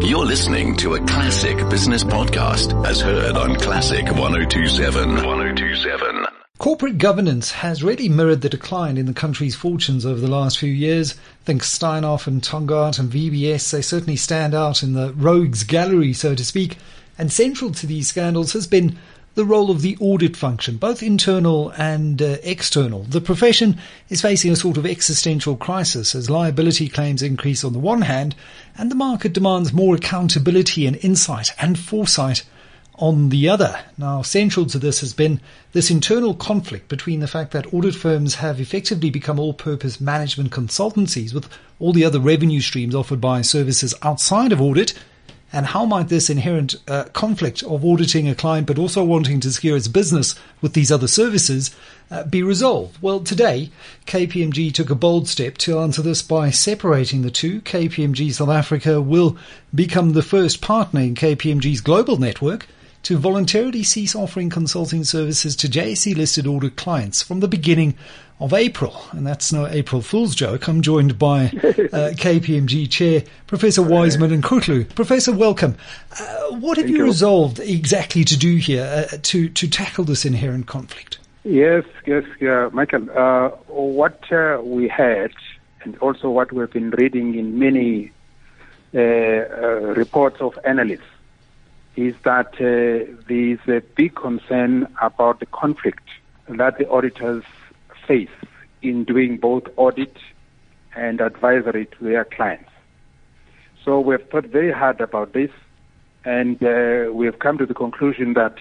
You're listening to a classic business podcast as heard on Classic 102.7. 102.7. Corporate governance has really mirrored the decline in the country's fortunes over the last few years. Think Steinhoff and Tongaat and VBS, they certainly stand out in the rogues gallery, so to speak. And central to these scandals has been the role of the audit function, both internal and external. The profession is facing a sort of existential crisis as liability claims increase on the one hand, and the market demands more accountability and insight and foresight on the other. Now, central to this has been this internal conflict between the fact that audit firms have effectively become all-purpose management consultancies with all the other revenue streams offered by services outside of audit. And how might this inherent conflict of auditing a client but also wanting to secure its business with these other services be resolved? Well, today, KPMG took a bold step to answer this by separating the two. KPMG South Africa will become the first partner in KPMG's global network to voluntarily cease offering consulting services to JSE-listed audit clients from the beginning of April. And that's no April Fool's joke. I'm joined by KPMG Chair, Professor Wiseman and Kutlu. Professor, welcome. What have you resolved exactly to do here to tackle this inherent conflict? Yes, Michael. What we had, and also what we've been reading in many reports of analysts, is that there is a big concern about the conflict that the auditors face in doing both audit and advisory to their clients. So we've thought very hard about this, and we have come to the conclusion that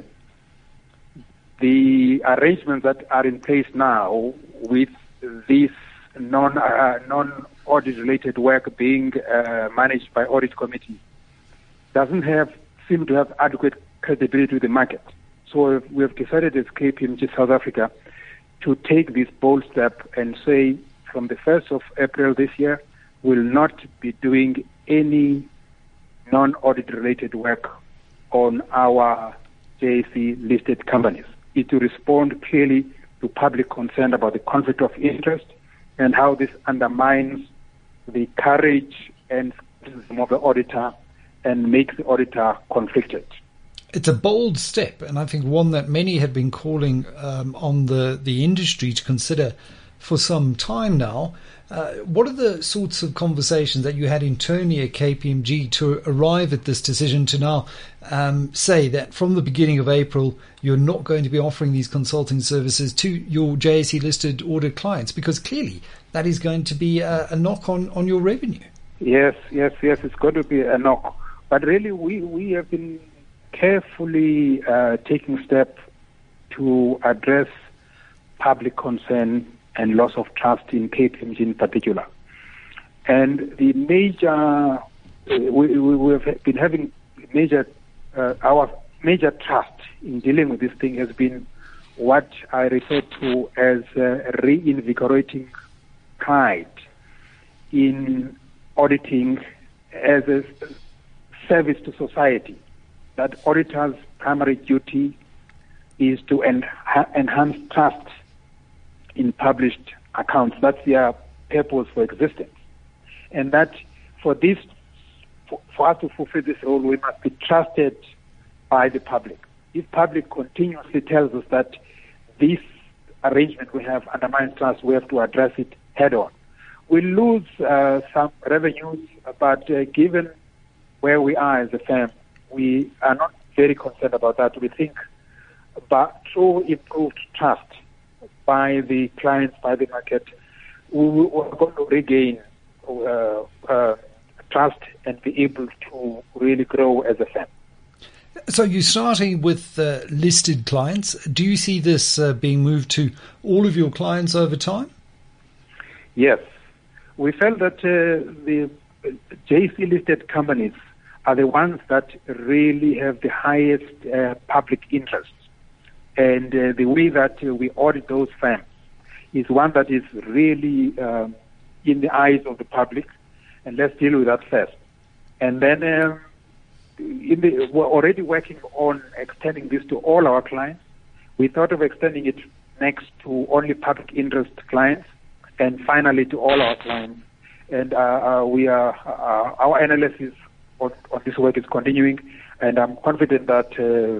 the arrangements that are in place now with this non-audit related work being managed by audit committees doesn't seem to have adequate credibility to the market. So we have decided as KPMG South Africa to take this bold step and say from the 1st of April this year, we'll not be doing any non-audit related work on our JSE listed companies. It will respond clearly to public concern about the conflict of interest and how this undermines the courage and skepticism of the auditor and makes the auditor conflicted. It's a bold step, and I think one that many had been calling on the industry to consider for some time now. What are the sorts of conversations that you had internally at KPMG to arrive at this decision to now say that from the beginning of April, you're not going to be offering these consulting services to your JSE-listed audit clients? Because clearly that is going to be a knock on your revenue. Yes, it's going to be a knock. But really, we have been carefully taking steps to address public concern and loss of trust in KPMG in particular. And the major, we have been having our major trust in dealing with this thing has been what I refer to as reinvigorating pride in auditing as a service to society. That auditors' primary duty is to enhance trust in published accounts. That's their purpose for existence. And that for us to fulfill this role, we must be trusted by the public. If public continuously tells us that this arrangement we have undermines trust, we have to address it head on. We lose some revenues, but given where we are as a firm, we are not very concerned about that. We think but through improved trust by the clients, by the market, we are going to regain trust and be able to really grow as a firm. So you're starting with listed clients. Do you see this being moved to all of your clients over time? Yes. We felt that the JSE-listed companies are the ones that really have the highest public interest. And the way that we audit those firms is one that is really in the eyes of the public. And let's deal with that first. And then we're already working on extending this to all our clients. We thought of extending it next to only public interest clients, and finally to all our clients. And our analysis on this work is continuing, and I'm confident that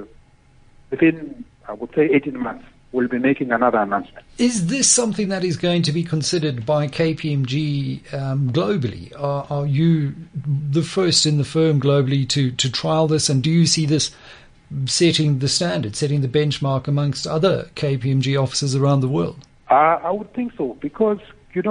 within, I would say, 18 months, we'll be making another announcement. Is this something that is going to be considered by KPMG globally? Are you the first in the firm globally to trial this, and do you see this setting the standard, setting the benchmark amongst other KPMG offices around the world? I would think so, because, as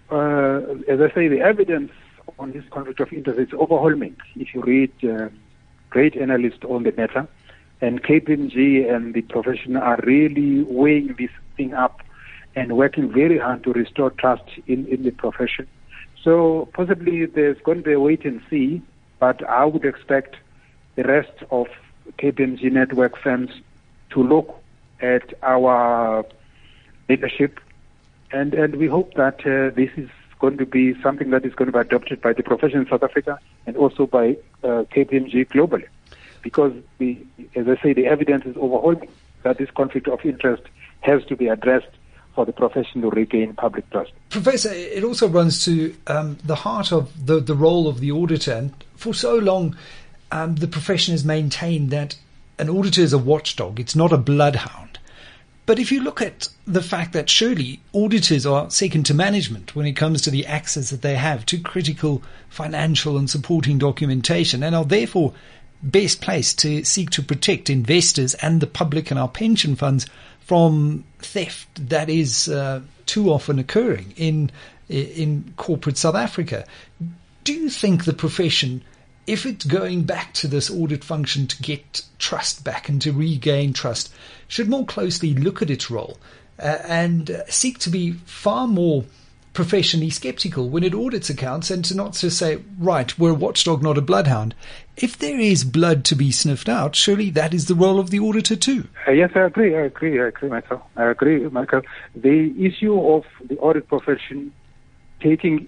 I say, the evidence on this conflict of interest is overwhelming. If you read great analysts on the matter, and KPMG and the profession are really weighing this thing up and working very hard to restore trust in the profession. So possibly there's going to be a wait and see, but I would expect the rest of KPMG network firms to look at our leadership, and we hope that this is going to be something that is going to be adopted by the profession in South Africa and also by KPMG globally. Because, as I say, the evidence is overwhelming that this conflict of interest has to be addressed for the profession to regain public trust. Professor, it also runs to the heart of the role of the auditor. And for so long, the profession has maintained that an auditor is a watchdog. It's not a bloodhound. But if you look at the fact that surely auditors are second to management when it comes to the access that they have to critical financial and supporting documentation, and are therefore best placed to seek to protect investors and the public and our pension funds from theft that is too often occurring in corporate South Africa. Do you think the profession, if it's going back to this audit function to get trust back and to regain trust, should more closely look at its role and seek to be far more professionally skeptical when it audits accounts, and to not just say, right, we're a watchdog, not a bloodhound? If there is blood to be sniffed out, surely that is the role of the auditor too. Yes, I agree, Michael. The issue of the audit profession accepting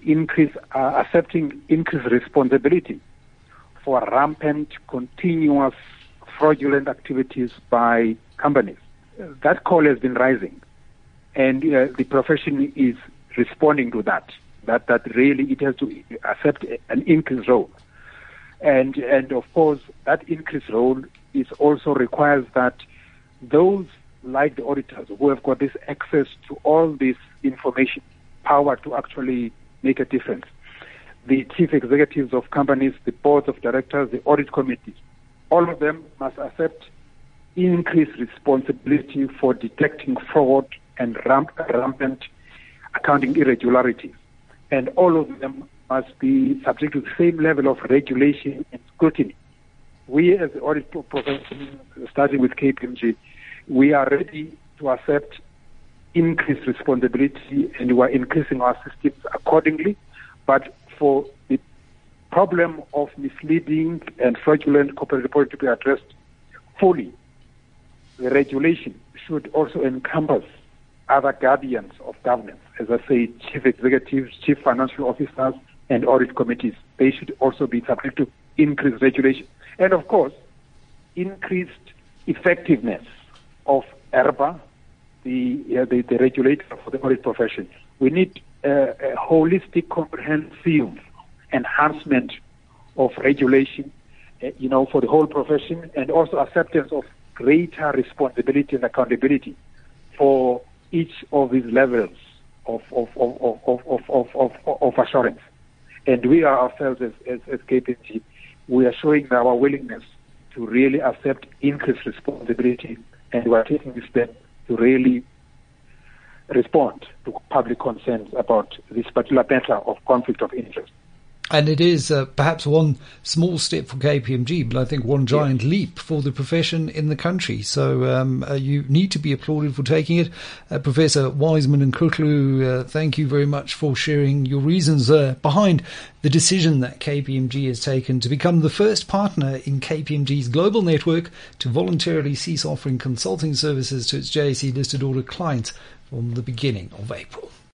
increased responsibility for rampant, continuous, fraudulent activities by companies, that call has been rising, and the profession is responding to that really it has to accept an increased role. And of course, that increased role is also requires that those like the auditors who have got this access to all this information, power to actually make a difference, the chief executives of companies, the boards of directors, the audit committees, all of them must accept increased responsibility for detecting fraud and rampant accounting irregularities. And all of them must be subject to the same level of regulation and scrutiny. We as the audit profession, starting with KPMG, we are ready to accept increased responsibility, and we are increasing our systems accordingly. But for the problem of misleading and fraudulent corporate reporting to be addressed fully, the regulation should also encompass other guardians of governance, as I say, chief executives, chief financial officers, and audit committees. They should also be subject to increased regulation. And of course, increased effectiveness of IRBA, the regulator for the audit profession. We need a holistic, comprehensive enhancement of regulation, for the whole profession, and also acceptance of greater responsibility and accountability for each of these levels of assurance. And we are ourselves as KPMG, we are showing our willingness to really accept increased responsibility, and we are taking this step to really respond to public concerns about this particular matter of conflict of interest. And it is perhaps one small step for KPMG, but I think one giant leap for the profession in the country. So you need to be applauded for taking it. Professor Wiseman and Kruklu, thank you very much for sharing your reasons behind the decision that KPMG has taken to become the first partner in KPMG's global network to voluntarily cease offering consulting services to its JSE-listed audit clients from the beginning of April.